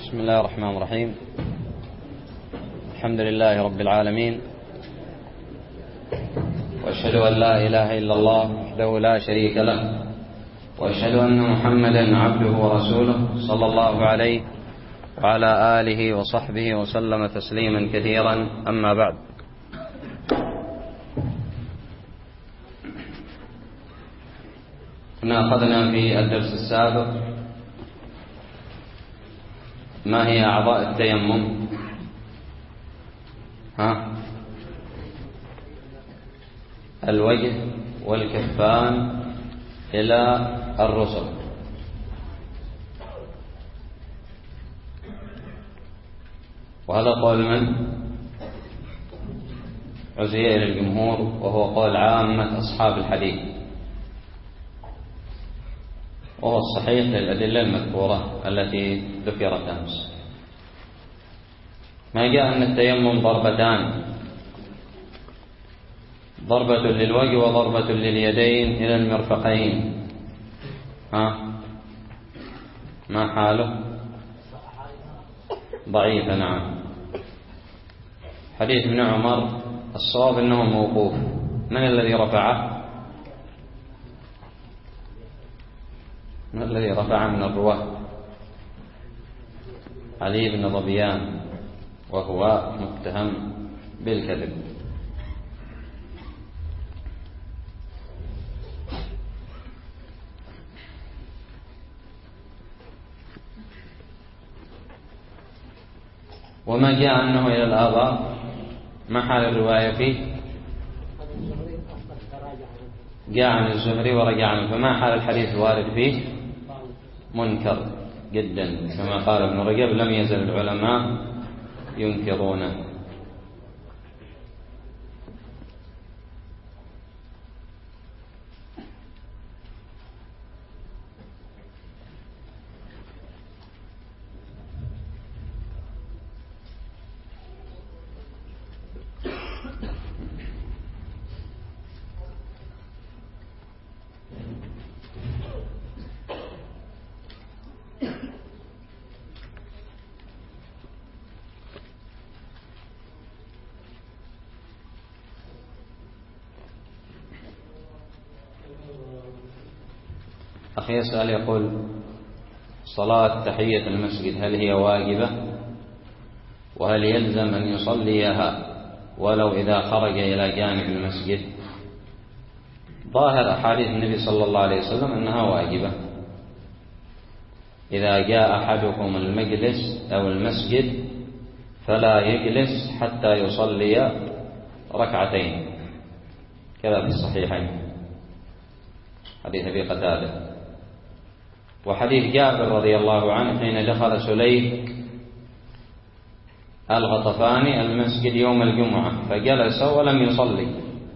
بسم الله الرحمن الرحيم. الحمد لله رب العالمين، وأشهد أن لا إله إلا الله وحده لا شريك له، وأشهد أن محمدا عبده ورسوله صلى الله عليه وعلى آله وصحبه وسلم تسليما كثيرا. أما بعد، كنا أخذنا في الدرس السابق ما هي أعضاء التيمم. الوجه والكفان إلى الرسل. وهذا قول من؟ عزي إلى الجمهور، وهو قول عامة أصحاب الحديث، وهو الصحيح للأدلة المذكورة التي ذكرت أمس. ما جاء أن التيمم ضربتان، ضربة للوجه وضربة لليدين إلى المرفقين. ما حاله؟ ضعيف. نعم. حديث ابن عمر الصواب أنه موقوف. من الذي رفعه؟ من الذي رفع من الرواة؟ علي بن ظبيان، وهو متهم بالكذب. وما جاء أنه إلى الآباء، ما حال الرواية فيه؟ جاء عن الزهري ورجع عنه، فما حال الحديث الوارد فيه؟ منكر جدا، كما قال ابن رجب: لم يزل العلماء ينكرونه. أخي يسأل يقول: صلاة تحية المسجد هل هي واجبة؟ وهل يلزم أن يصليها ولو إذا خرج إلى جانب المسجد؟ ظاهر أحاديث النبي صلى الله عليه وسلم أنها واجبة. إذا جاء أحدكم المجلس أو المسجد فلا يجلس حتى يصلي ركعتين، كذا في الصحيحين، حديث أبي قتادة. وحديث جابر رضي الله عنه حين دخل سليك الغطفاني المسجد يوم الجمعة فجلس ولم يصلي،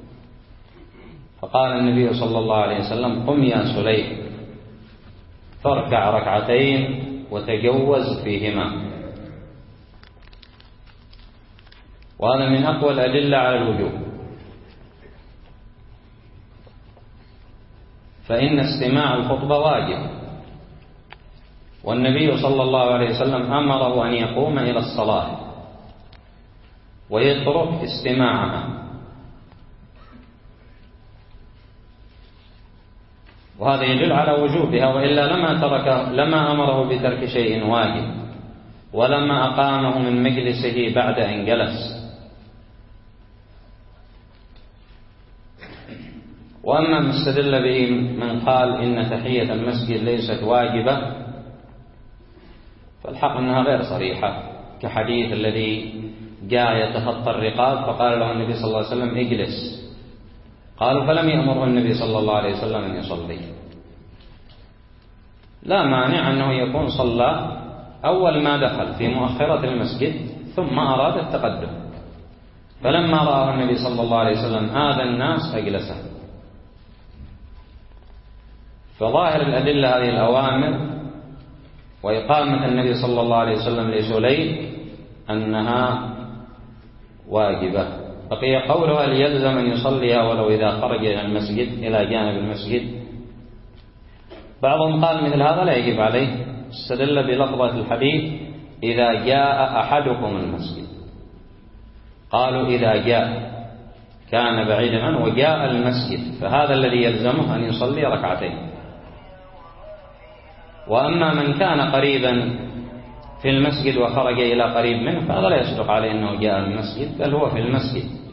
فقال النبي صلى الله عليه وسلم: قم يا سليك فاركع ركعتين وتجوز فيهما. وهذا من أقوى الأدلة على الوجوب، فإن استماع الخطبة واجب، والنبي صلى الله عليه وسلم أمره أن يقوم إلى الصلاة ويترك استماعها، وهذا يدل على وجوبها، وإلا لما أمره بترك شيء واجب، ولما أقامه من مجلسه بعد أن جلس. وأما ما استدل به من قال إن تحية المسجد ليست واجبة، فالحق أنها غير صريحة، كحديث الذي جاء يتخطى الرقاب فقال له النبي صلى الله عليه وسلم: اجلس. قالوا فلم يأمره النبي صلى الله عليه وسلم أن يصلي. لا مانع أنه يكون صلى أول ما دخل في مؤخرة المسجد ثم أراد التقدم، فلما رآه النبي صلى الله عليه وسلم آذى الناس أجلسه. فظاهر الأدلة هذه الأوامر وإقامة النبي صلى الله عليه وسلم لسليك أنها واجبة. بقي قولها: هل يلزم أن يصليها ولو إذا خرج إلى المسجد إلى جانب المسجد؟ بعضهم قال مثل هذا لا يجب عليه، استدل بلفظة الحديث إذا جاء أحدكم المسجد. قالوا إذا جاء، كان بعيدا عنه وجاء المسجد، فهذا الذي يلزمه أن يصلي ركعتين. وأما من كان قريبا في المسجد وخرج إلى قريب منه فهذا لا يصدق عليه أنه جاء المسجد، بل هو في المسجد،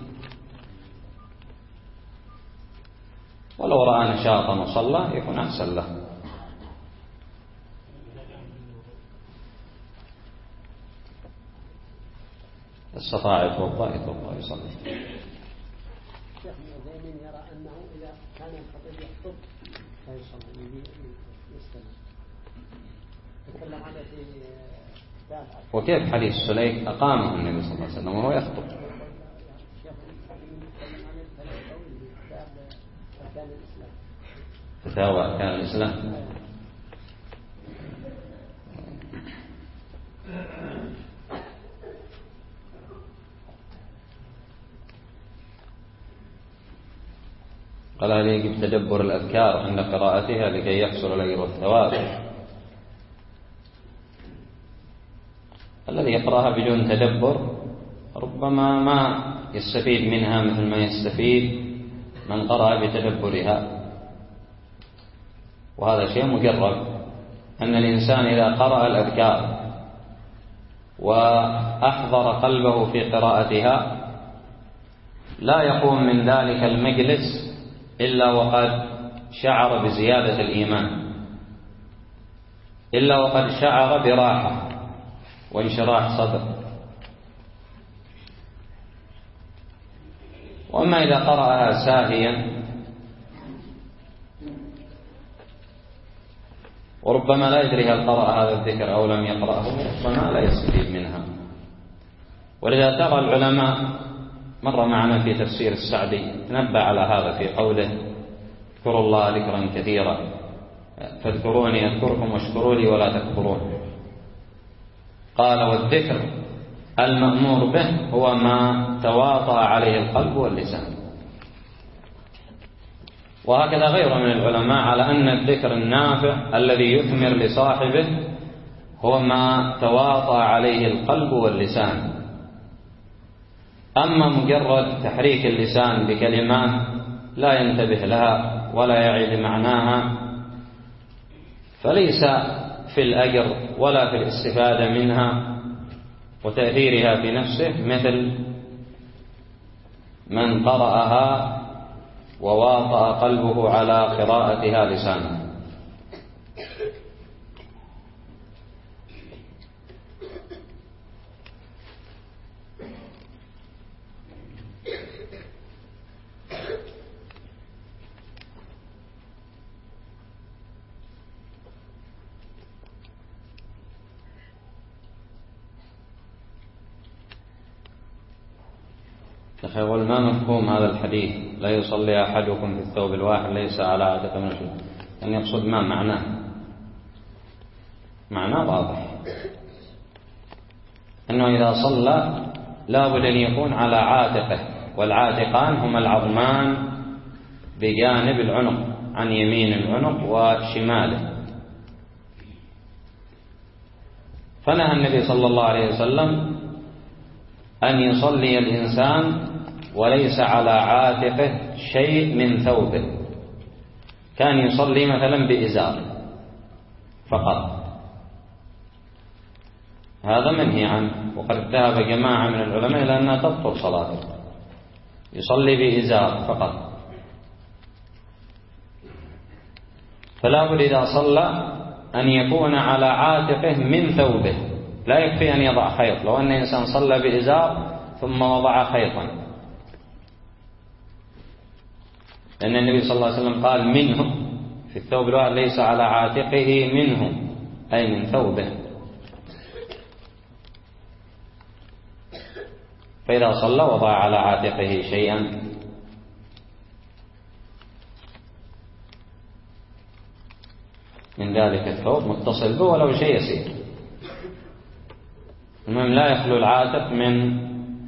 ولو رأى نشاطا وصلى يكون أحسن له. استطاع يتوضأ يصلي. الشيخ ابن يرى أنه إذا كان الخطيب يخطب لا يصلي يستمر. تكلم عنه في كتاب. وكيف حديث سليك أقامه النبي صلى الله عليه وسلم وهو يخطب؟ فتاوى أركان الإسلام. قال هل يجب تدبر الأذكار عند قراءتها لكي يحصل الأجر والثواب؟ الذي يقرأها بدون تدبر ربما ما يستفيد منها مثل ما يستفيد من قرأ بتدبرها، وهذا شيء مجرب أن الإنسان إذا قرأ الأذكار وأحضر قلبه في قراءتها لا يقوم من ذلك المجلس إلا وقد شعر بزيادة الإيمان، إلا وقد شعر براحة وانشراح صدر. وأما إذا قرأها ساهيا وربما لا يدري هل قرأ هذا الذكر أو لم يقرأه ربما لا يستفيد منها. ولذا ترى العلماء مر معنا في تفسير السعدي تنبأ على هذا في قوله اذكروا الله ذكرا كثيرا فاذكروني أذكركم واشكروا لي ولا تكفرون. قال والذكر المأمور به هو ما تواطأ عليه القلب واللسان. وهكذا غيره من العلماء على أن الذكر النافع الذي يثمر لصاحبه هو ما تواطأ عليه القلب واللسان. أما مجرد تحريك اللسان بكلمات لا ينتبه لها ولا يعي لمعناها فليس في الأجر ولا في الاستفادة منها وتأثيرها في نفسه مثل من قرأها وواطأ قلبه على قراءتها لسانه. يقول ما مفهوم هذا الحديث لا يصلي أحدكم في الثوب الواحد ليس على عاتق من شيء؟ أن يقصد ما معناه؟ معناه واضح أنه إذا صلى لا بد أن يكون على عاتقه، والعاتقان هما العظمان بجانب العنق عن يمين العنق وشماله. فنهى النبي صلى الله عليه وسلم أن يصلي الإنسان وليس على عاتقه شيء من ثوبه، كان يصلي مثلا بإزار فقط، هذا منهي عنه. وقد ذهب جماعة من العلماء إلى أنها تبطل صلاته، يصلي بإزار فقط. فلا بد إذا صلى أن يكون على عاتقه من ثوبه، لا يكفي أن يضع خيط. لو أن إنسان صلى بإزار ثم وضع خيطا، لأن النبي صلى الله عليه وسلم قال منه في الثوب الواحد ليس على عاتقه منه أي من ثوبه. فإذا صلى وضع على عاتقه شيئا من ذلك الثوب متصل به ولو شيء يسير، المهم لا يخلو العاتق من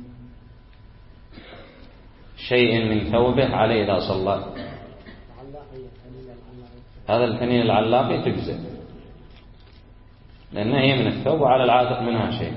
شيء من ثوبه عليه إذا صلى. هذا الفنين العلاقي تجزئ. لأنها هي من الثوب وعلى العاتق منها شيء.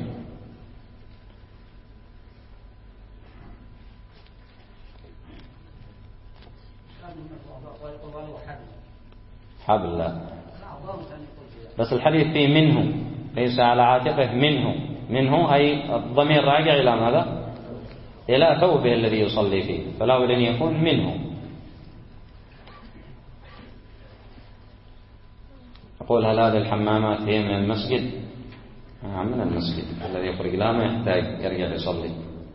حبل لا، بس الحديث فيه منه، ليس على عاتقه، منه أي الضمير راجع إلى ماذا؟ إلى ثوبه الذي يصلي فيه، فلا بد أن يكون منه. أقول هل هذه الحمامات هي من المسجد؟ من المسجد، الذي يخرج لا ما يحتاج يرجع يصلي.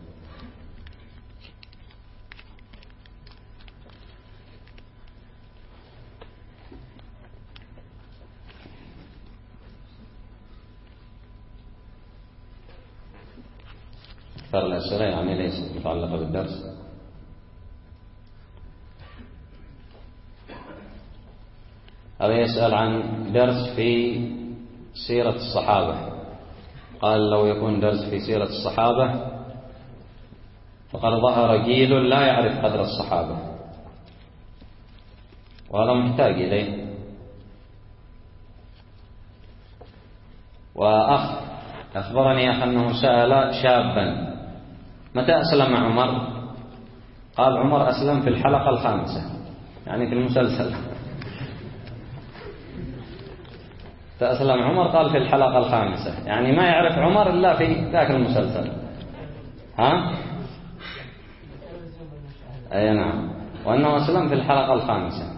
أكثر الأسئلة يعني ليست متعلقة بالدرس. هذا يسأل عن درس في سيرة الصحابة. قال لو يكون درس في سيرة الصحابة فقد ظهر جيل لا يعرف قدر الصحابة، وهذا محتاج إليه. وأخ أخبرني أنه سأل شابا متى أسلم عمر؟ قال عمر أسلم في الحلقة الخامسة، يعني في المسلسل. أسلم عمر قال في الحلقة الخامسة، يعني ما يعرف عمر إلا في ذاك المسلسل. ها؟ أي نعم، وأنه أسلم في الحلقة الخامسة.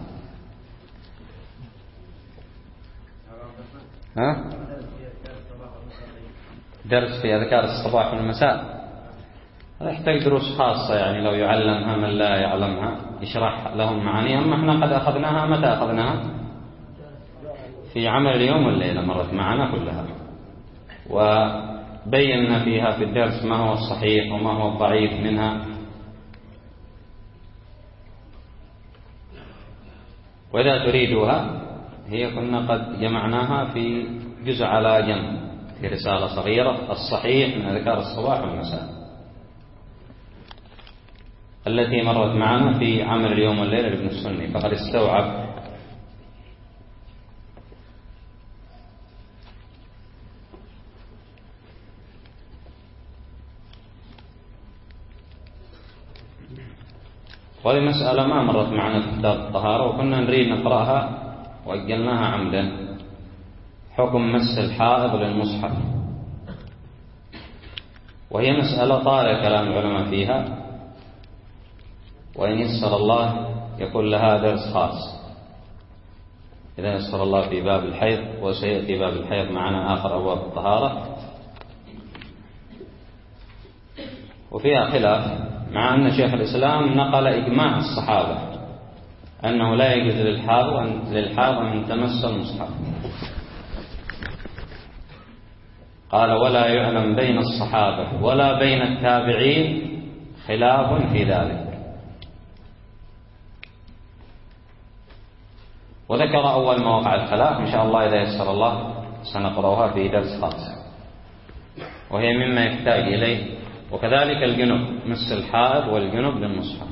ها؟ درس في أذكار الصباح والمساء، هذا يحتاج دروس خاصة، يعني لو يعلمها من لا يعلمها يشرح لهم معانيها. أما احنا قد أخذناها، متى أخذناها؟ في عمل اليوم والليلة، مرت معنا كلها، وبينا فيها في الدرس ما هو الصحيح وما هو الضعيف منها. وإذا تريدوها هي كنا قد جمعناها في جزء على جنب في رسالة صغيرة، الصحيح من أذكار الصباح والمساء، التي مرت معنا في عمل اليوم والليلة لابن السني، فقد استوعب. وهذه مسألة ما مرت معنا في كتاب الطهارة، وكنا نريد نقرأها وأجلناها عمدا. حكم مس الحائض للمصحف، وهي مسألة طال كلام العلماء فيها، وإن يسر الله يكون لها درس خاص إذا يسر الله في باب الحيض، وسيأتي باب الحيض معنا آخر أبواب الطهارة. وفيها خلاف، مع أن شيخ الإسلام نقل إجماع الصحابة أنه لا يجوز للحائض أن تمس المصحف. قال ولا يعلم بين الصحابة ولا بين التابعين خلاف في ذلك. وذكر أول مواقع الخلاف، إن شاء الله إذا يسر الله سنقرأها في درس خاص، وهي مما يحتاج إليه. وكذلك الجنب، مس الحائض والجنب للمصحف.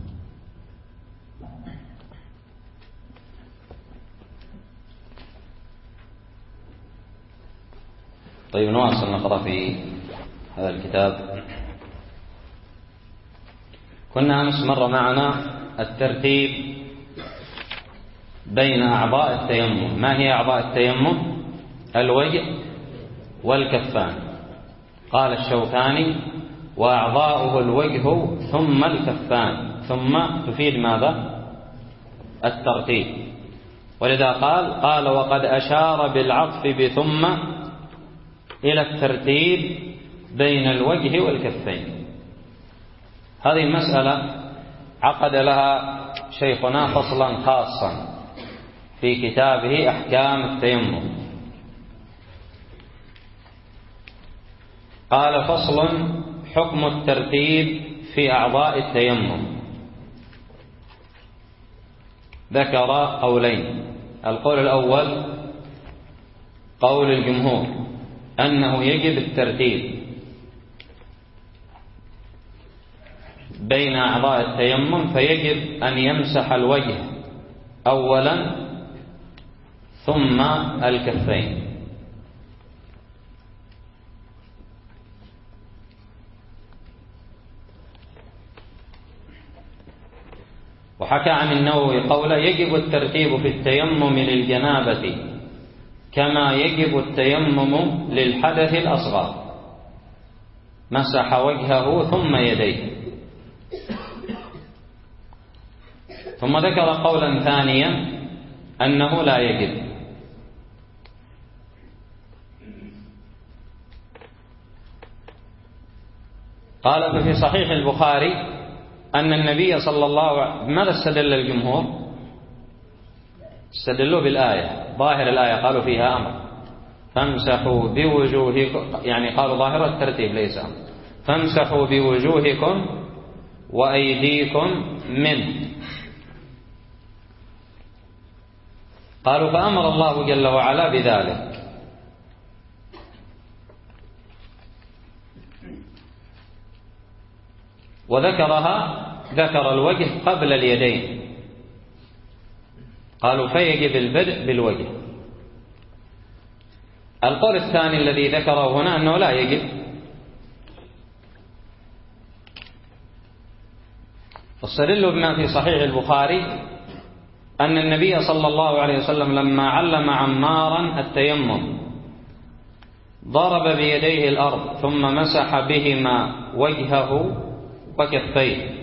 طيب نواصل نقرأ في هذا الكتاب. كنا أمس مر معنا الترتيب بين أعضاء التيمم. ما هي أعضاء التيمم؟ الوجه والكفان. قال الشوكاني وأعضاؤه الوجه ثم الكفان. ثم تفيد ماذا؟ الترتيب. ولذا قال وقد أشار بالعطف بثم إلى الترتيب بين الوجه والكفين. هذه المسألة عقد لها شيخنا فصلا خاصا في كتابه أحكام التيمم. قال فصل حكم الترتيب في أعضاء التيمم. ذكر قولين. القول الأول قول الجمهور أنه يجب الترتيب بين أعضاء التيمم، فيجب أن يمسح الوجه أولا ثم الكفين. وحكى عن النووي قوله: يجب الترتيب في التيمم للجنابة كما يجب التيمم للحدث الأصغر. مسح وجهه ثم يديه. ثم ذكر قولا ثانيا أنه لا يجب. قال في صحيح البخاري أن النبي صلى الله عليه وسلم، ماذا استدل الجمهور؟ استدلوا بالآية، ظاهر الآية قالوا فيها أمر، فامسحوا بوجوهكم، يعني قالوا ظاهر الترتيب ليس أمر، فامسحوا بوجوهكم وأيديكم منه. قالوا فأمر الله جل وعلا بذلك. ذكر الوجه قبل اليدين، قالوا فيجب البدء بالوجه. القول الثاني الذي ذكره هنا أنه لا يجب، واستدلوا بما في صحيح البخاري أن النبي صلى الله عليه وسلم لما علم عمارا التيمم ضرب بيديه الأرض ثم مسح بهما وجهه وكفيه.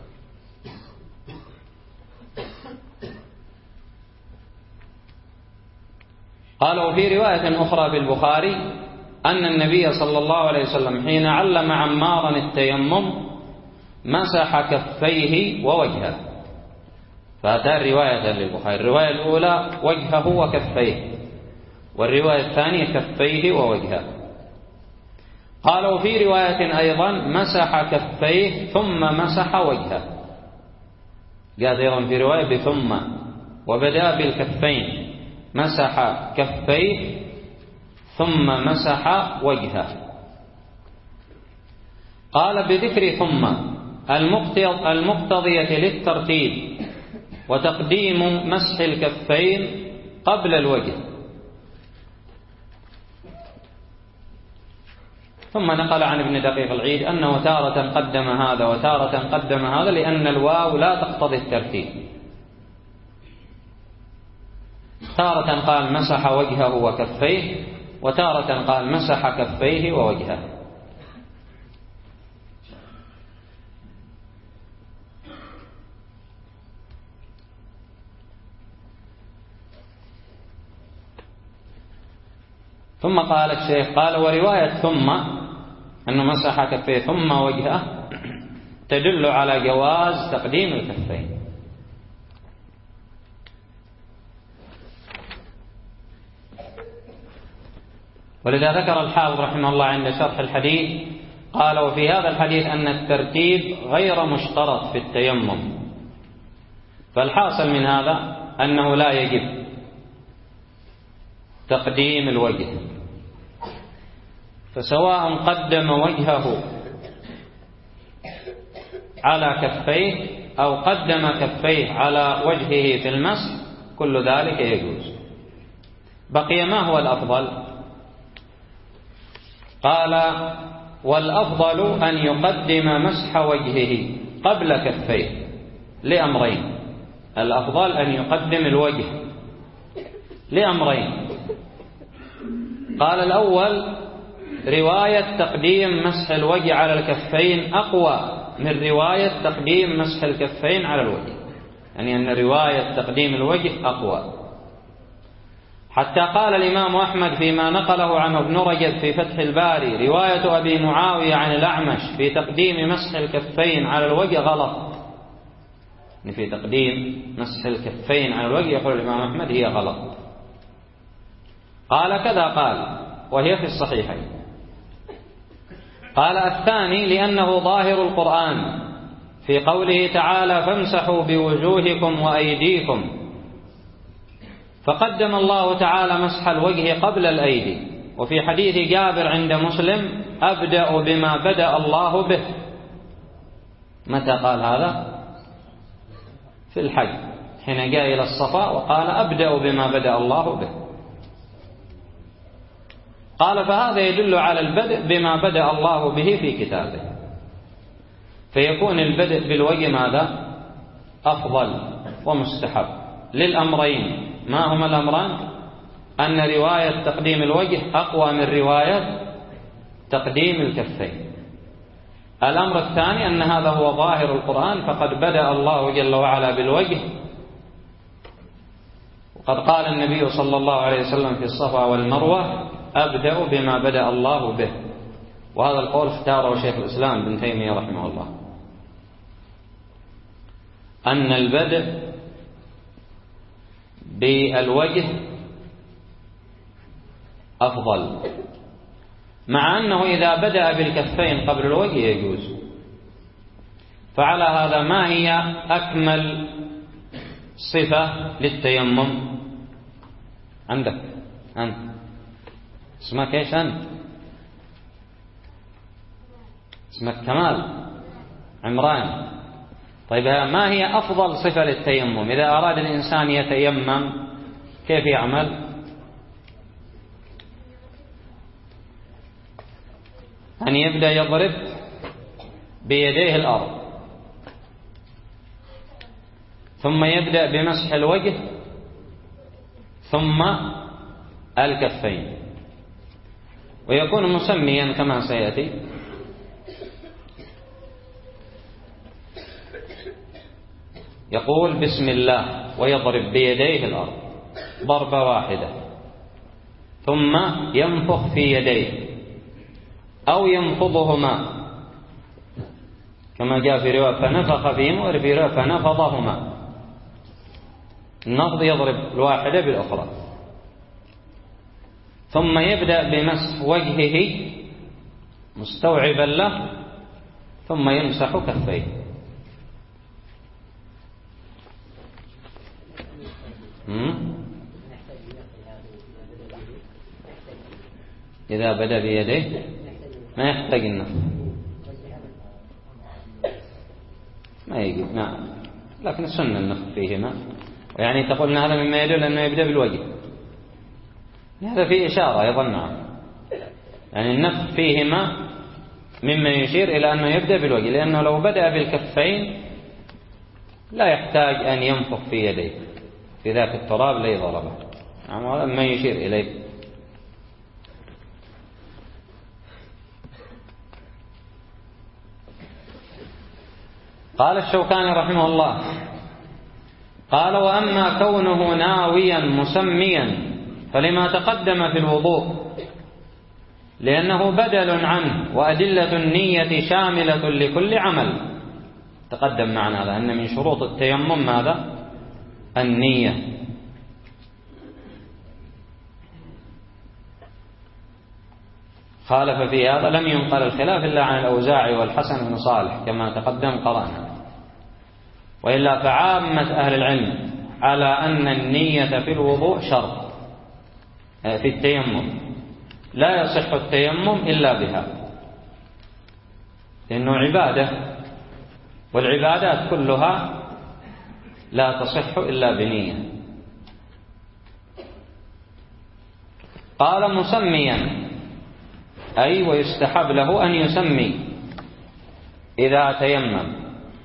قالوا في رواية أخرى في البخاري أن النبي صلى الله عليه وسلم حين علم عمارا التيمم مسح كفيه ووجهه، فهاتان رواية للبخاري، الرواية الأولى وجهه وكفيه، والرواية الثانية كفيه ووجهه. قالوا في رواية أيضا مسح كفيه ثم مسح وجهه، قال أيضا في رواية بثم، وبدأ بالكفين، مسح كفيه ثم مسح وجهه. قال بذكر ثم المقتضية للترتيب وتقديم مسح الكفين قبل الوجه. ثم نقل عن ابن دقيق العيد أنه تارة قدم هذا وتارة قدم هذا لأن الواو لا تقتضي الترتيب. تارة قال مسح وجهه وكفيه، وتارة قال مسح كفيه ووجهه. ثم قال الشيخ قال ورواية ثم أنه مسح كفيه ثم وجهه تدل على جواز تقديم الكفين. ولذا ذكر الحافظ رحمه الله عند شرح الحديث قال وفي هذا الحديث أن الترتيب غير مشترط في التيمم، فالحاصل من هذا أنه لا يجب تقديم الوجه، فسواء قدم وجهه على كفيه أو قدم كفيه على وجهه في المسح كل ذلك يجوز. بقي ما هو الأفضل؟ قال والأفضل أن يقدم مسح وجهه قبل كفيه لأمرين. الأفضل أن يقدم الوجه لأمرين. قال الأول رواية تقديم مسح الوجه على الكفين أقوى من رواية تقديم مسح الكفين على الوجه، يعني أن رواية تقديم الوجه أقوى، حتى قال الإمام أحمد فيما نقله عنه ابن رجب في فتح الباري رواية أبي معاوية عن الأعمش في تقديم مسح الكفين على الوجه غلط، في تقديم مسح الكفين على الوجه يقول الإمام أحمد هي غلط. قال كذا قال وهي في الصحيحين. قال الثاني لأنه ظاهر القرآن في قوله تعالى فامسحوا بوجوهكم وأيديكم، فقدم الله تعالى مسح الوجه قبل الأيدي. وفي حديث جابر عند مسلم أبدأ بما بدأ الله به. متى قال هذا؟ في الحج حين جاء إلى الصفا وقال أبدأ بما بدأ الله به. قال فهذا يدل على البدء بما بدأ الله به في كتابه، فيكون البدء بالوجه ماذا؟ أفضل ومستحب للأمرين. ما هما الأمران؟ أن رواية تقديم الوجه أقوى من رواية تقديم الكفين. الأمر الثاني أن هذا هو ظاهر القرآن، فقد بدأ الله جل وعلا بالوجه، وقد قال النبي صلى الله عليه وسلم في الصفا والمروة: أبدأ بما بدأ الله به. وهذا القول اختاره شيخ الإسلام ابن تيمية رحمه الله، أن البدء بالوجه أفضل، مع أنه إذا بدأ بالكفين قبل الوجه يجوز. فعلى هذا ما هي أكمل صفة للتيمم عندك أنت؟ اسمك إيش أنت؟ اسمك كمال عمران. طيب ما هي أفضل صفة للتيمم؟ إذا أراد الإنسان يتيمم كيف يعمل؟ أن يبدأ يضرب بيديه الأرض، ثم يبدأ بمسح الوجه، ثم الكفين، ويكون مسميا كما سيأتي. يقول بسم الله ويضرب بيديه الأرض ضربة واحدة، ثم ينفخ في يديه أو ينفضهما كما جاء في رواية فنفخ فيهما، وفي رواية فنفضهما. النفض يضرب الواحدة بالأخرى، ثم يبدأ بمسح وجهه مستوعبا له، ثم يمسح كفيه. إذا بدأ بيديه ما يحتاج النفخ، ما يجب، نعم، لكن السنة النفخ فيهما. ويعني تقول هذا مما يدل أنه يبدأ بالوجه، هذا فيه إشارة أيضا، نعم، يعني النفخ فيهما مما يشير إلى أنه يبدأ بالوجه، لأنه لو بدأ بالكفين لا يحتاج أن ينفخ في يديه في ذاك التراب الذي ضربه، نعم، هذا ما يشير إليه. قال الشوكاني رحمه الله: قال: وأما كونه ناويا مسميا فلما تقدم في الوضوء، لأنه بدل عنه، وأدلة النية شاملة لكل عمل. تقدم معنا هذا أن من شروط التيمم ماذا؟ النية. خالف في هذا لم ينقل الخلاف إلا عن الأوزاعي والحسن بن صالح كما تقدم قرأنا، وإلا فعامة أهل العلم على أن النية في الوضوء شرط في التيمم، لا يصح التيمم إلا بها، لأنه عبادة، والعبادات كلها لا تصح إلا بنية. قال: مسميا، أي ويستحب له أن يسمي إذا تيمم.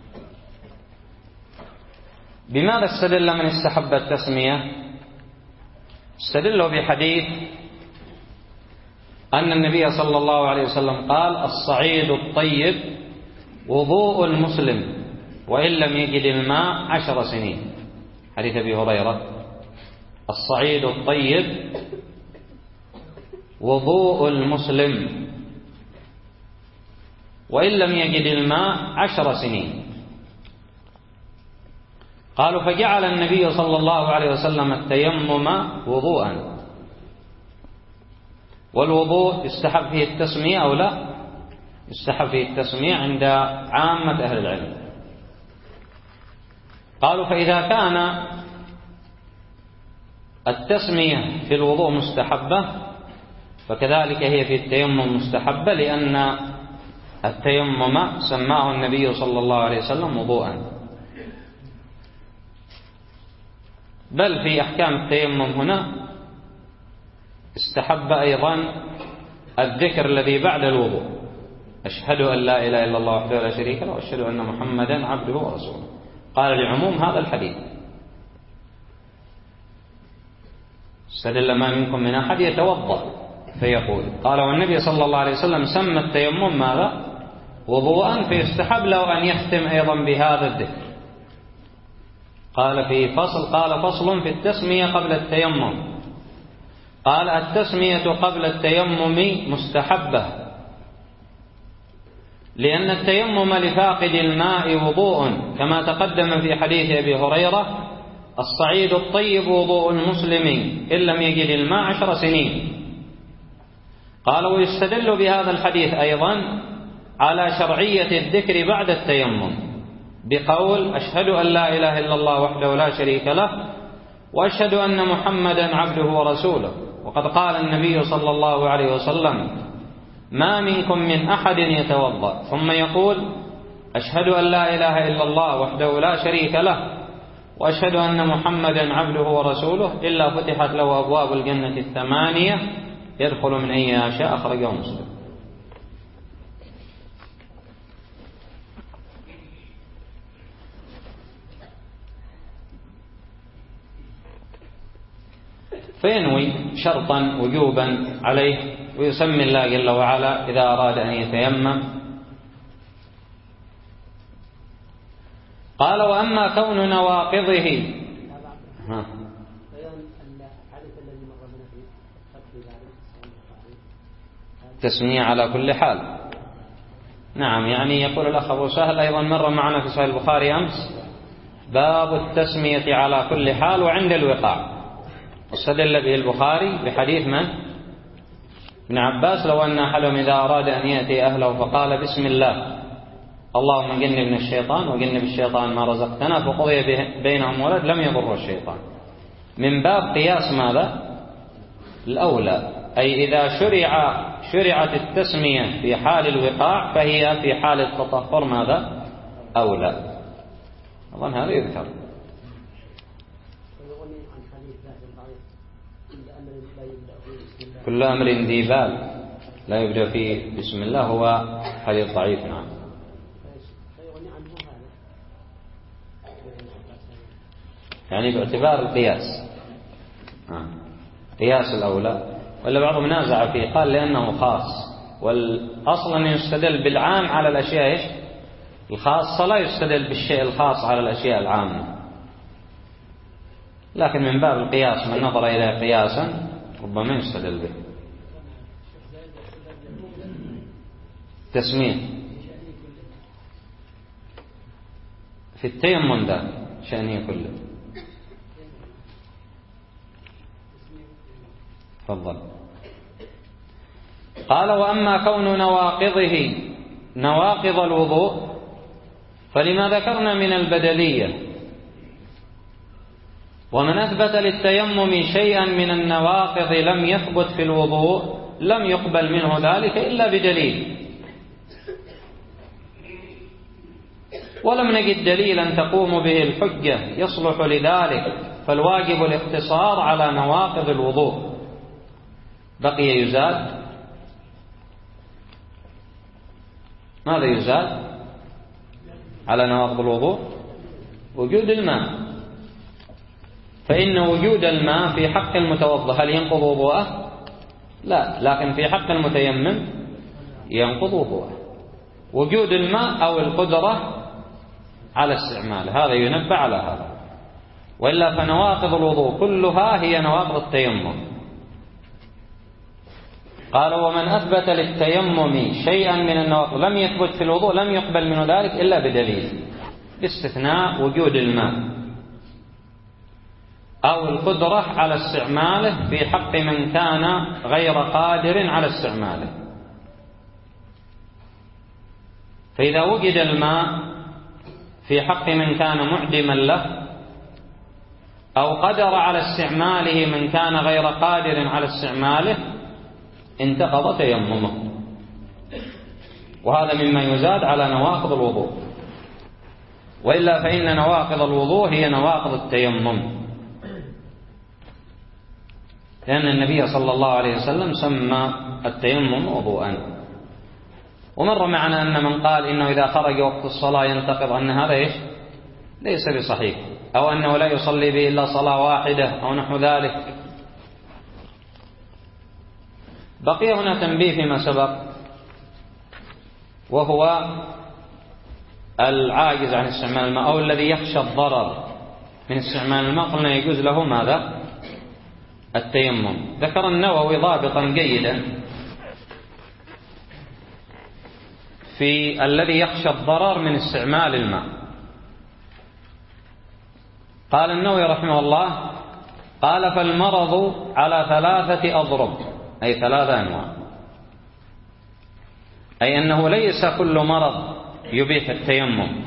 بماذا استدل من استحب التسمية؟ استدلوا بحديث أن النبي صلى الله عليه وسلم قال: الصعيد الطيب وضوء المسلم وإن لم يجد الماء 10 سنين. حديث أبي هريرة: الصعيد الطيب وضوء المسلم وإن لم يجد الماء 10 سنين. قالوا: فجعل النبي صلى الله عليه وسلم التيمم وضوءا. والوضوء يستحب فيه التسمية أو لا؟ يستحب فيه التسمية عند عامة أهل العلم. قالوا: فإذا كان التسمية في الوضوء مستحبة فكذلك هي في التيمم مستحبة، لأن التيمم سماه النبي صلى الله عليه وسلم وضوءا. بل في أحكام التيمم هنا استحب أيضا الذكر الذي بعد الوضوء: أشهد أن لا إله إلا الله وحده لا شريك له وأشهد أن محمدا عبده ورسوله. قال لعموم هذا الحديث. استدل ما منكم من أحد يتوضأ فيقول. قال والنبي صلى الله عليه وسلم سمى التيمم ماذا؟ وضوءا، فيستحب له أن يختم أيضا بهذا الذكر. قال فصل في التسمية قبل التيمم. قال التسمية قبل التيمم مستحبة، لأن التيمم لفاقد الماء وضوء، كما تقدم في حديث أبي هريرة: الصعيد الطيب وضوء المسلم إن لم يجد الماء 10 سنين. قال ويستدل بهذا الحديث أيضا على شرعية الذكر بعد التيمم بقول: أشهد أن لا إله إلا الله وحده لا شريك له وأشهد أن محمدا عبده ورسوله. وقد قال النبي صلى الله عليه وسلم: ما منكم من أحد يتوضأ ثم يقول: أشهد أن لا إله إلا الله وحده لا شريك له وأشهد أن محمدا عبده ورسوله إلا فتحت له أبواب الجنة 8 يدخل من أيها شاء. أخرجه مسلم. فينوي شرطا وجوبا عليه ويسمي الله جل وعلا إذا أراد أن يتيمم. قال وأما كون نواقضه تسمية على كل حال. نعم، يعني يقول الأخ أبو سهل أيضا مر معنا في صحيح البخاري أمس باب التسمية على كل حال وعند الوقاع، واستدل به البخاري بحديث من؟ ابن عباس: لو أن أحدهم إذا أراد أن يأتي أهله فقال بسم الله اللهم جنبنا الشيطان وجنب الشيطان ما رزقتنا فقضي بينهم ولد لم يضر الشيطان. من باب قياس ماذا؟ الأولى، أي إذا شرعت التسمية في حال الوقاع فهي في حال التطهر ماذا؟ أولى. أظن هذا يذكر. كل أمر ذي بال لا يبدأ فيه بسم الله هو حديث ضعيف. نعم. يعني باعتبار القياس، قياس الأولى، ولا بعضهم نازع فيه قال لأنه خاص، والأصل أن يستدل بالعام على الأشياء الخاصة، لا يستدل بالشيء الخاص على الأشياء العامة. لكن من باب القياس من نظر إلى قياسا ربما يستدل به. تسمية في التيمم ذا شأنه كله. تفضل. قال وأما كون نواقضه نواقض الوضوء فلما ذكرنا من البدلية، ومن أثبت للتيمم شيئا من النواقض لم يثبت في الوضوء لم يقبل منه ذلك إلا بدليل، ولم نجد دليلا تقوم به الحجة يصلح لذلك، فالواجب الاقتصار على نواقض الوضوء. بقي يزاد، ماذا يزاد على نواقض الوضوء؟ وجود الماء، فإن وجود الماء في حق المتوضأ هل ينقض وضوءه؟ لا، لكن في حق المتيمم ينقض وضوءه. وجود الماء أو القدرة على استعمال هذا ينبه على هذا، وإلا فنواقض الوضوء كلها هي نواقض التيمم. قال ومن أثبت للتيمم شيئا من النواقض لم يثبت في الوضوء لم يقبل منه ذلك إلا بدليل، باستثناء وجود الماء أو القدرة على استعماله في حق من كان غير قادر على استعماله. فإذا وجد الماء في حق من كان معدما له أو قدر على استعماله من كان غير قادر على استعماله انتقض تيممه، وهذا مما يزاد على نواقض الوضوء. وإلا فإن نواقض الوضوء هي نواقض التيمم، لأن النبي صلى الله عليه وسلم سمى التيمم وضوءا. ومر معنا أن من قال إنه إذا خرج وقت الصلاة ينتقض أن هذا ليس بصحيح، أو أنه لا يصلي به إلا صلاة واحدة أو نحو ذلك. بقي هنا تنبيه فيما سبق، وهو العاجز عن استعمال الماء أو الذي يخشى الضرر من استعمال الماء، قلنا يجوز له ماذا؟ التيمم. ذكر النووي ضابطا جيدا في الذي يخشى الضرر من استعمال الماء. قال النووي رحمه الله: قال فالمرض على 3 أضرب، أي 3 أنواع، أي أنه ليس كل مرض يبيح التيمم.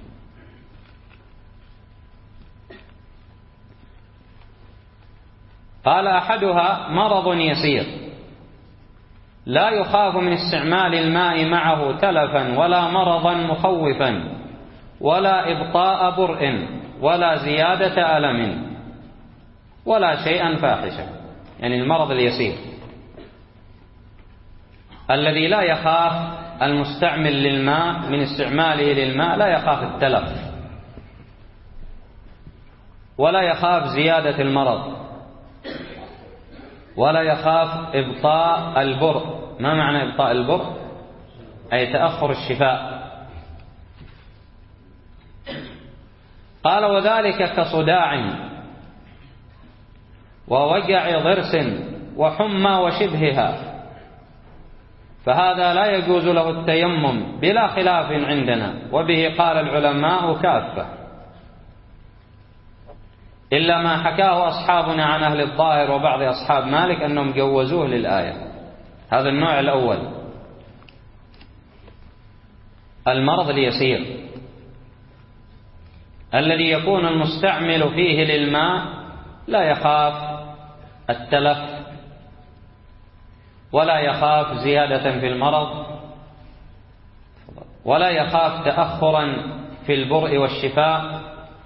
قال أحدها مرض يسير لا يخاف من استعمال الماء معه تلفا ولا مرضا مخوفا ولا إبطاء برء ولا زيادة ألم ولا شيئا فاحشا، يعني المرض اليسير الذي لا يخاف المستعمل للماء من استعماله للماء، لا يخاف التلف ولا يخاف زيادة المرض ولا يخاف إبطاء البرء. ما معنى إبطاء البرء؟ أي تأخر الشفاء. قال وذلك كصداع ووجع ضرس وحمى وشبهها، فهذا لا يجوز له التيمم بلا خلاف عندنا، وبه قال العلماء كافة، إلا ما حكاه أصحابنا عن أهل الظاهر وبعض أصحاب مالك أنهم جوزوه للآية. هذا النوع الأول، المرض اليسير الذي يكون المستعمل فيه للماء لا يخاف التلف ولا يخاف زيادة في المرض ولا يخاف تأخرا في البرء والشفاء،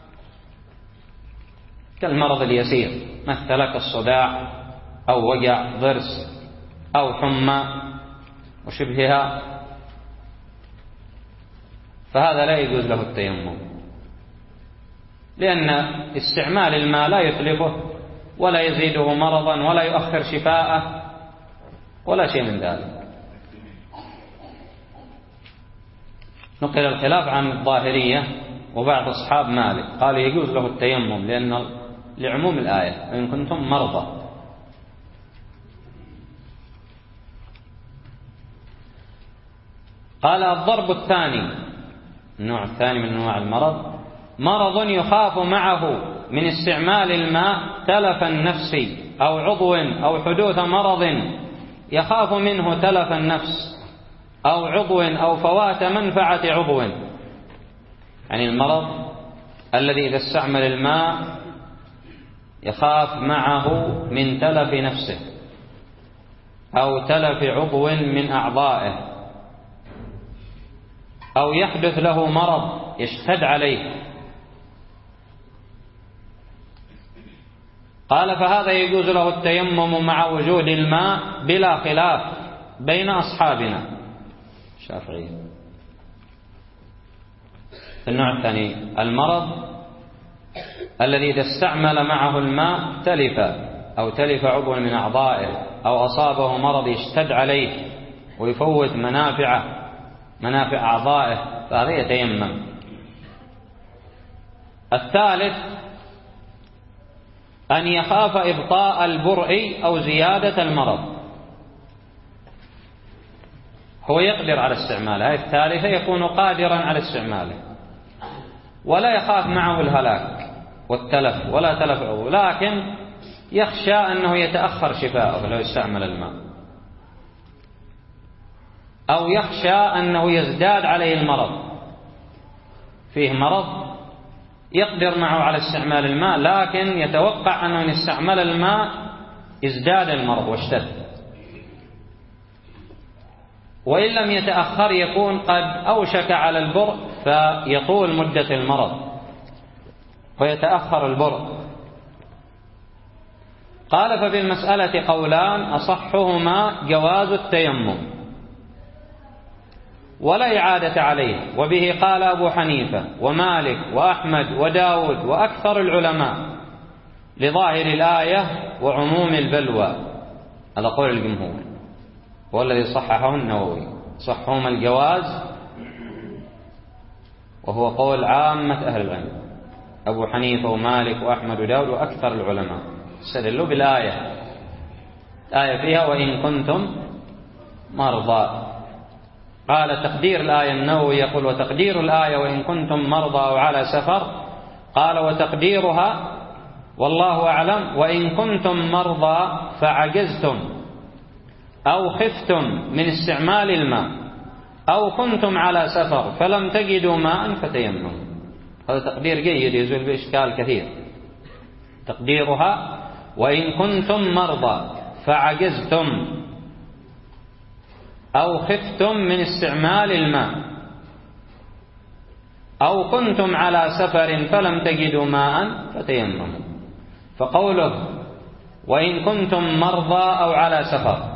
كالمرض اليسير مثل كالصداع أو وجع ضرس أو حمى وشبهها، فهذا لا يجوز له التيمم، لأن استعمال الماء لا يتلفه ولا يزيده مرضا ولا يؤخر شفاءه ولا شيء من ذلك. نقل الخلاف عن الظاهرية وبعض أصحاب مالك، قال يجوز له التيمم لعموم الآية إن كنتم مرضى. قال الضرب الثاني، النوع الثاني من أنواع المرض، مرض يخاف معه من استعمال الماء تلف النفس أو عضو أو حدوث مرض يخاف منه تلف النفس أو عضو أو فوات منفعة عضو، يعني المرض الذي إذا استعمل الماء يخاف معه من تلف نفسه أو تلف عضو من أعضائه أو يحدث له مرض يشتد عليه. قال فهذا يجوز له التيمم مع وجود الماء بلا خلاف بين أصحابنا الشافعية. النوع الثاني المرض الذي إذا استعمل معه الماء تلف أو تلف عضو من أعضائه أو أصابه مرض يشتد عليه ويفوت منافع أعضائه، فهذا يتيمم. الثالث أن يخاف إبطاء البرء أو زيادة المرض، هو يقدر على استعماله. الثالثة يكون قادرا على استعماله ولا يخاف معه الهلاك والتلف ولا تلف عضو، لكن يخشى أنه يتأخر شفاءه لو استعمل الماء، أو يخشى أنه يزداد عليه المرض، فيه مرض يقدر معه على استعمال الماء لكن يتوقع أنه إن استعمل الماء ازداد المرض واشتد، وإن لم يتأخر يكون قد أوشك على البرء فيطول مدة المرض ويتأخر البرء. قال ففي المسألة قولان، أصحهما جواز التيمم ولا إعادة عليه. وبه قال أبو حنيفة ومالك وأحمد وداود وأكثر العلماء لظاهر الآية وعموم البلوى. هذا قول الجمهور والذي صححه النووي، صحهم الجواز، وهو قول عامة أهل العلم، أبو حنيفة ومالك وأحمد وداود وأكثر العلماء استدلوا بالآية. الآية فيها وإن كنتم مرضى. قال تقدير الآية النووي يقول وتقدير الآية وإن كنتم مرضى أو على سفر، قال وتقديرها والله أعلم وإن كنتم مرضى فعجزتم أو خفتم من استعمال الماء أو كنتم على سفر فلم تجدوا ماء فتيمموا. هذا تقدير جيد يزول بإشكال كثير. تقديرها وإن كنتم مرضى فعجزتم أو خفتم من استعمال الماء أو كنتم على سفر فلم تجدوا ماء فتيمموا. فقوله وإن كنتم مرضى أو على سفر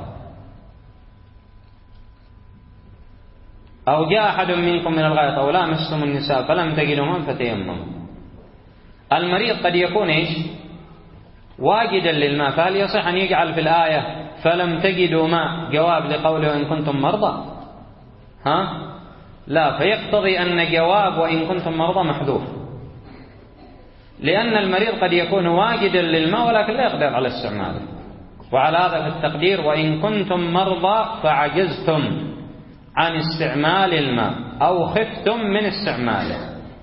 أو جاء أحد منكم من الغائط أو لامستم النساء فلم تجدوا ماء فتيمموا. المريض قد يكون واجدا للماء، فهل يصح أن يجعل في الآية فلم تجدوا ماء جواب لقوله إن كنتم مرضى؟ لا، فيقتضي أن جواب وإن كنتم مرضى محذوف، لأن المريض قد يكون واجدا للماء ولكن لا يقدر على استعماله. وعلى هذا في التقدير وإن كنتم مرضى فعجزتم عن استعمال الماء أو خفتم من استعماله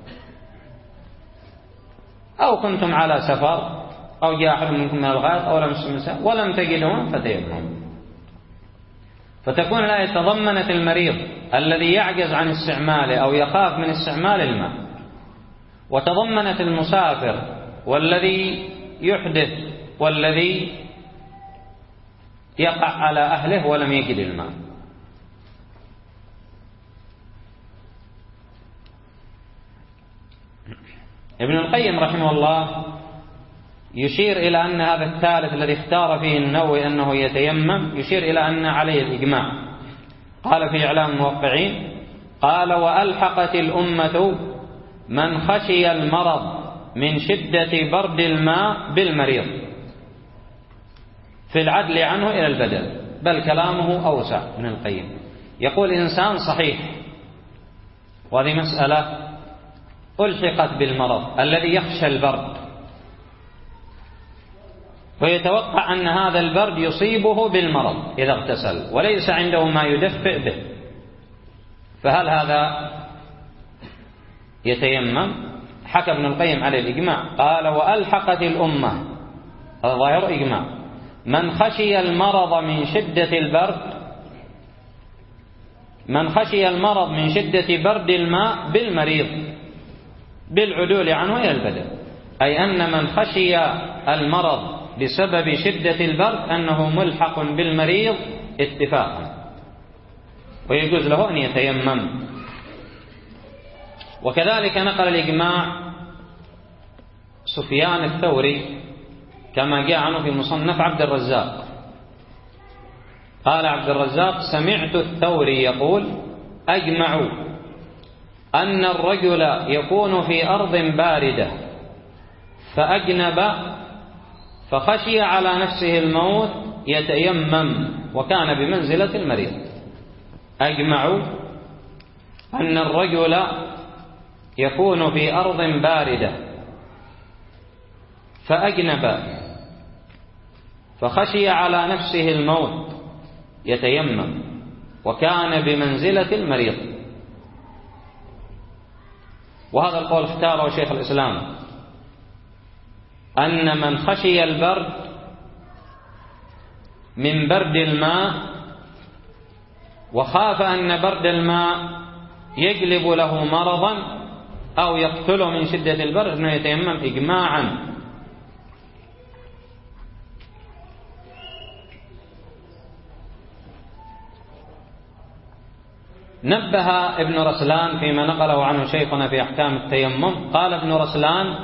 أو كنتم على سفر أو جاء أحد منكم من الغائط أو لمستم النساء ولم تجدوا فتيمموا. فتكون الآية تضمنت المريض الذي يعجز عن استعماله أو يخاف من استعمال الماء، وتضمنت المسافر والذي يحدث والذي يقع على أهله ولم يجد الماء. ابن القيم رحمه الله يشير إلى أن هذا الثالث الذي اختار فيه النووي أنه يتيمم، يشير إلى أن عليه الإجماع. قال في إعلام الموقعين قال وألحقت الأمة من خشي المرض من شدة برد الماء بالمريض في العدل عنه إلى البدل. بل كلامه أوسع. ابن القيم يقول إنسان صحيح، وهذه مسألة ألحقت بالمرض الذي يخشى البرد ويتوقع أن هذا البرد يصيبه بالمرض إذا اغتسل وليس عنده ما يدفئ به، فهل هذا يتيمم؟ حكى ابن القيم على الإجماع. قال وألحقت الأمة، هذا ظاهر إجماع، من خشي المرض من شدة البرد، من خشي المرض من شدة برد الماء بالمريض بالعدول عنه إلى البدن. أي أن من خشي المرض بسبب شدة البرد أنه ملحق بالمريض اتفاقا، ويجوز له أن يتيمم. وكذلك نقل الإجماع سفيان الثوري كما جاء عنه في مصنف عبد الرزاق. قال عبد الرزاق سمعت الثوري يقول أجمعوا أن الرجل يكون في أرض باردة فأجنب فخشي على نفسه الموت يتيمم وكان بمنزلة المريض. أجمعوا أن الرجل يكون في أرض باردة فأجنب فخشي على نفسه الموت يتيمم وكان بمنزلة المريض. وهذا القول اختاره شيخ الإسلام، أن من خشي البرد من برد الماء وخاف أن برد الماء يجلب له مرضا أو يقتله من شدة البرد أنه يتيمم إجماعا. نبه ابن رسلان فيما نقله عنه شيخنا في أحكام التيمم، قال ابن رسلان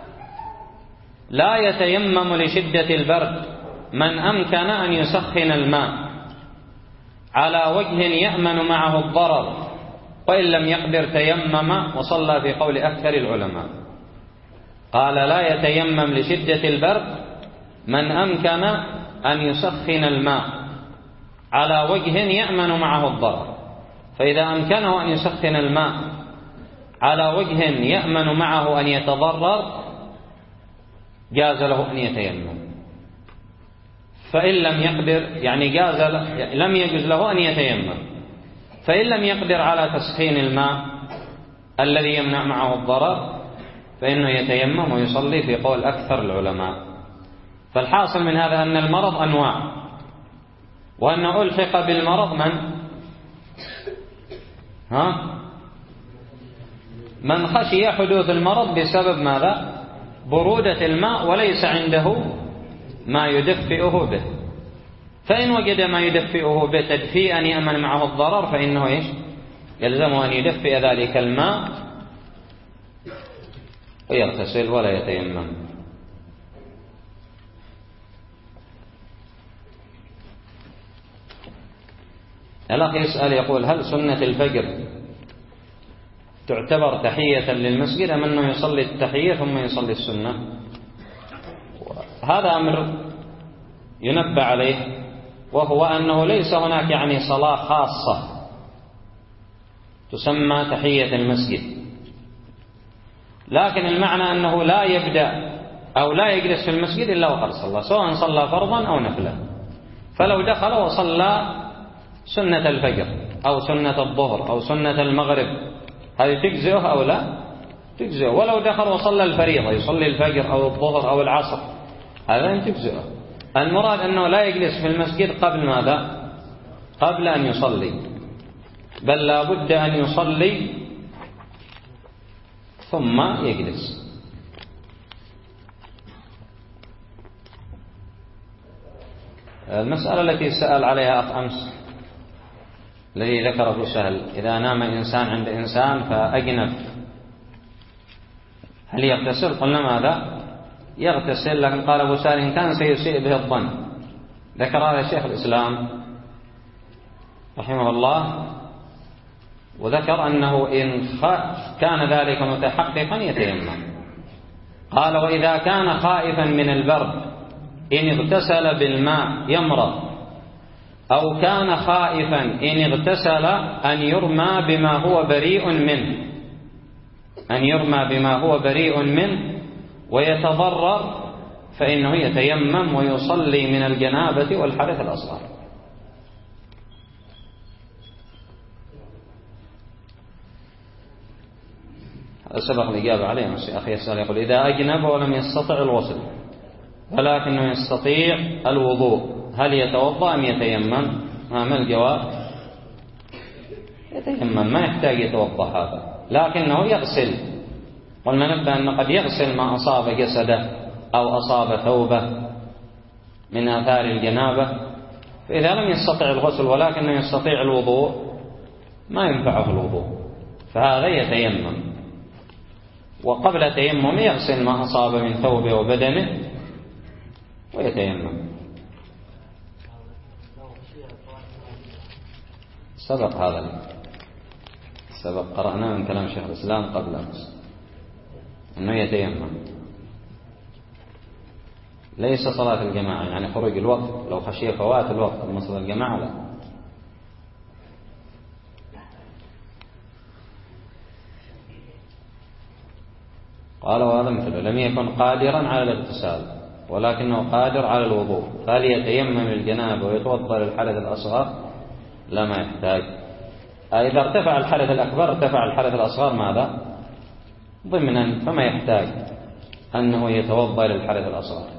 لا يتيمم لشدة البرد من أمكن أن يسخن الماء على وجه يأمن معه الضرر وإن لم يقدر تيمم وصلى في قول أكثر العلماء. قال لا يتيمم لشدة البرد من أمكن أن يسخن الماء على وجه يأمن معه الضرر، فإذا أمكنه أن يسخن الماء على وجه يأمن معه أن يتضرر جاز له أن يتيمم. فإن لم يقدر يعني لم يجوز له أن يتيمم. فإن لم يقدر على تسخين الماء الذي يمنع معه الضرر فإنه يتيمم ويصلي في قول أكثر العلماء. فالحاصل من هذا أن المرض أنواع، وأنه ألحق بالمرض من خشي حدوث المرض بسبب ماذا؟ برودة الماء وليس عنده ما يدفئه به. فإن وجد ما يدفئه به تدفئا يأمن معه الضرر فإنه يلزمه أن يدفئ ذلك الماء ويغتسل ولا يتيمم. الأخ يسأل يقول هل سنة الفجر تعتبر تحية للمسجد أم أنه يصلي التحية ثم يصلي السنة؟ هذا أمر ينبه عليه، وهو أنه ليس هناك صلاة خاصة تسمى تحية المسجد، لكن المعنى أنه لا يبدأ أو لا يجلس في المسجد إلا وقد صلى، سواء صلى فرضا أو نفلا. فلو دخل وصلى سنة الفجر أو سنة الظهر أو سنة المغرب هذه تجزئه أو لا تجزئه، ولو دخل وصلى الفريضة يصلي الفجر أو الظهر أو العصر هذا تجزئه. المراد أنه لا يجلس في المسجد قبل ماذا؟ قبل أن يصلي، بل لا بد أن يصلي ثم يجلس. المسألة التي سأل عليها أخ أمس الذي ذكره سهل، إذا نام إنسان عند إنسان فأجنب هل يغتسل؟ قلنا ماذا؟ يغتسل، لكن قال أبو سهل إن كان سيسيء به الظن. ذكر هذا شيخ الإسلام رحمه الله، وذكر أنه إن كان ذلك متحققا يتيمم. قال وإذا كان خائفا من البرد إن اغتسل بالماء يمرض، أو كان خائفا إن اغتسل أن يرمى بما هو بريء منه ويتضرر فإنه يتيمم ويصلي من الجنابة والحدث الأصغر. سبق الإجابة عليه. أخي يسأل يقول إذا أجنب ولم يستطع الغسل ولكنه يستطيع الوضوء هل يتوضأ أم يتيمم؟ ما الجواب؟ يتيمم، ما يحتاج يتوضأ هذا، لكنه يغسل. قلنا نبدأ أنه قد يغسل ما أصاب جسده أو أصاب ثوبه من آثار الجنابة، فإذا لم يستطع الغسل ولكنه يستطيع الوضوء ما ينفعه الوضوء فهذا يتيمم، وقبل تيمم يغسل ما أصاب من ثوبه وبدنه ويتيمم. سبق قرأنا من كلام شيخ الإسلام قبل أمس أنه يتيمم، ليس صلاة الجماعة خروج الوقت، لو خشي فوات الوقت أما صلاة الجماعة لا. قال وهذا مثله لم يكن قادرا على الاغتسال ولكنه قادر على الوضوء فهل يتيمم الجنابة ويتوضأ للحدث الأصغر؟ لا، ما يحتاج. إذا ارتفع الحدث الأكبر ارتفع الحدث الأصغر ماذا؟ ضمنا، فما يحتاج أنه يتوضأ للحدث الأصغر.